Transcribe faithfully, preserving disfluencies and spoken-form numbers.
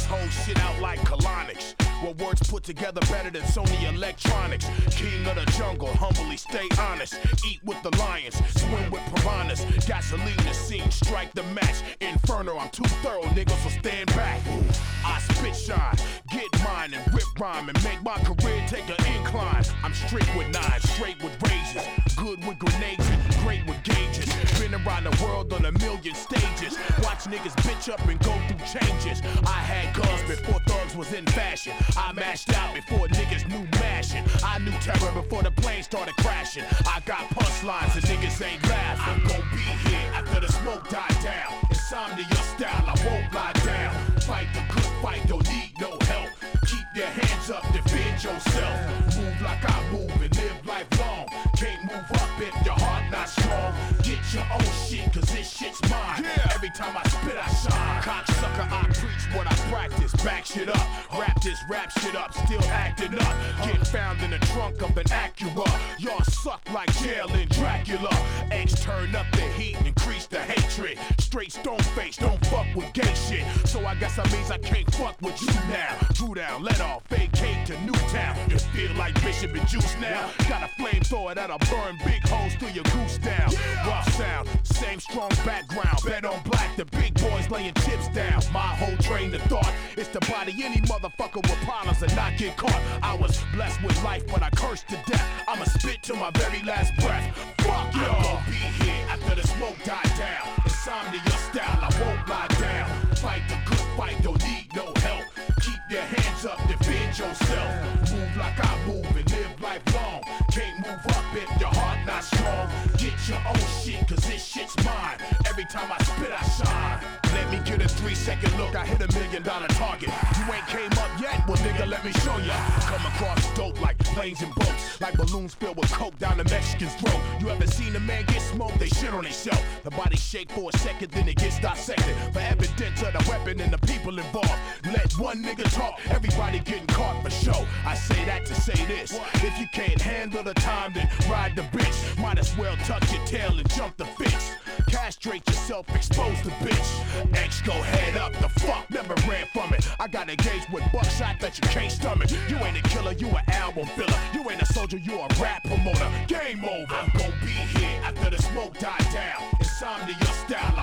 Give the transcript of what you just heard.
whole shit out like colonics. Well, words put together better than Sony Electronics. King of the jungle, humbly stay honest. Eat with the lions, swim with piranhas. Gasoline the scene, strike the match. Inferno, I'm too thorough, niggas, so stand back. I spit shine, get mine and rip rhyme and make my career take an incline. I'm strict with nines, straight with razors, good with grenades and great with gauges. Been around the world on a million stages. Watch niggas bitch up and go through changes. I had guns before thugs was in fashion. I mashed out before niggas knew mashing. I knew terror before the plane started crashing. I got punchlines and niggas ain't laughing. I'm gon' be here after the smoke died down. Insomnia style, I won't lie down. Fight the good fight, don't need no help. Keep your hands up, defend yourself. Move like I move and live life long. Can't move up if your heart not strong. Get your own shit, cause this shit's mine. Yeah. Every time I spit, I shine. Cocksucker, I preach what I practice. Back shit up, rap this rap shit up, still acting up. Get found in the trunk of an Acura. Y'all suck like jail in Dracula. X turn up the heat, increase the hatred. Straight stone face, don't fuck with gay shit. So I guess that means I can't fuck with you now. Drew down, let off, vacate to Newtown. You feel like Bishop and Juice now. Got a flamethrower that'll burn big holes through your goose down. Rough sound, same strong background. Bet on black, the big boys laying chips down. My whole train of thought is to body any motherfucker with problems and not get caught. I was blessed with life, but I cursed to death. I'ma spit till my very last breath. Fuck y'all. I'm gon' be here after the smoke died down. Insomnia style, I won't lie down. Fight the good fight, don't need no help. Keep your hands up, defend yourself. Move like I move and live life long. Can't move up if your heart not strong. Get your own shit, cause this shit's mine. Every time I spit, I shine. Let me get a three second look, I hit a million dollar target. You ain't came up yet, well nigga, let me show ya. Come across dope like planes and boats, like balloons filled with coke down the Mexican's throat. You ever seen a man get smoked? They shit on themselves. The body shake for a second, then it gets dissected. For evidence of the weapon and the people involved. Let one nigga talk, everybody getting caught for show. I say that to say this: if you can't handle the time, then ride the bitch. Might as well tuck your tail and jump the fence. Castrate yourself, expose the bitch. X go head up, the fuck never ran from it. I got engaged with buckshot that you can't stomach. You ain't a killer, you an album filler. You ain't a soldier, you a rap promoter. Game over. I'm gon' be here after the smoke died down. Insomnia style,